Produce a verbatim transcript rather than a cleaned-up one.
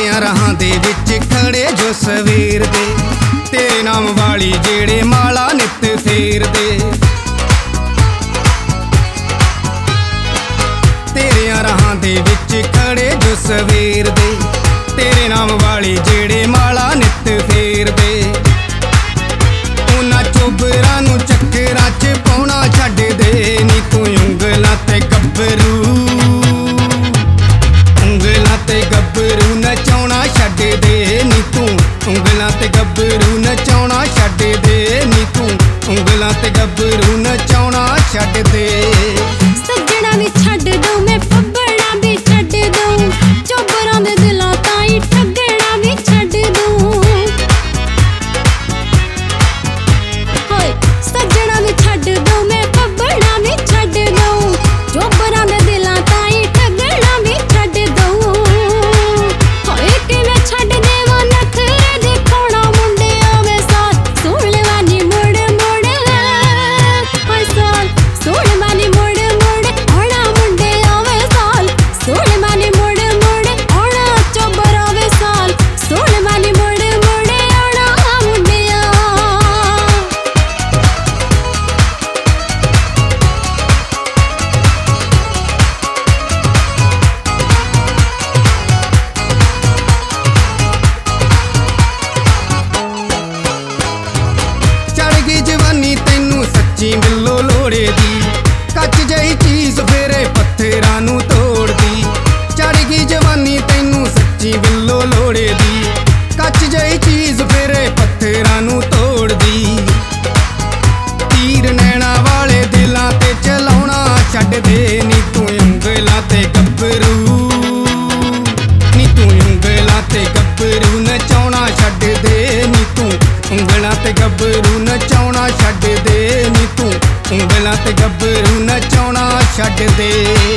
तेरियां राहां दे विच खड़े जो सवेर दे, तेरे नाम वाली जेड़े माला नित फेरदे। तेरियां राहां दे विच खड़े जो सवेर दे, तेरे नाम वाली जेड़े माला नित फेरदे। उन्हां चोबरां नूं चक्करां च पाउणा छड्ड दे, नी तू उंगलां ते गब्बरू, उंगलां ते गब्बरू नचाउणा छड्ड दे, नी तू उंगलां ते गब्बरू नचाउणा छड्ड दे, नी तू उंगलां ते गब्बरू नचाउणा छड्ड दे। सज्जणा वी छड्ड दऊं मैं पब्बड़ा भी छड्ड दऊं, चोबरां दे दिलां ताईं ठगणा भी छड्ड दऊं। होए सज्जणा वी छड्ड दऊं मैं पब्बड़ा भी छड्ड दऊं, चोबरां दे दिलां ताईं ठगणा भी छड्ड दऊं। होए किवें छड्ड देवां नखरे दिखाउणा मुंडिया वे साल, सुण लेवानी मुड़ मुड़ होए साल, सुण मानी मुड़ मुड़ आउणा मुंडिया वे साल, सुण मानी मुड़ मुड़ आउणा चोबरा वे साल, सुण मानी मुड़ मुड़ आउणा मुंडिया। चढ़ गई जवानी तैनू सच्ची बिल्लो लोड़े दी, कच जही चीज फेरे पत्थरां नूं तोड़दी। चढ़ गई जवानी तैनू सच्ची बिल्लो लोड़े दी, कच जही चीज फेरे पत्थरां नूं तोड़दी। तीर नैना वाले दिलां ते चलाउणा छड्ड दे, नी तू उंगलां ते गब्बरू, नी तू उंगलां ते गब्बरू नचाउणा छड्ड दे, नी तू उंगलां ते गब्बरू नचाउणा छड्ड दे, नी तू उंगलां ते गब्बरू नचाउणा छड्ड दे।